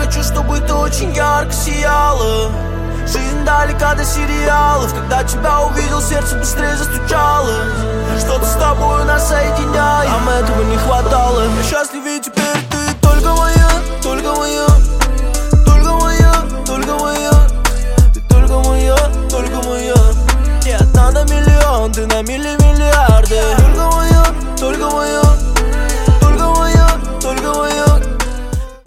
хочу, чтобы ты очень ярко сияла. Жизнь далека до сериалов. Когда тебя увидел, сердце быстрее застучало. Что-то с тобой нас соединяет, нам этого не хватало. Я счастлив, ведь теперь ты только моя, только моя, только моя, только моя. Ты только моя, только моя. Не одна на миллион, ты на миллиарды.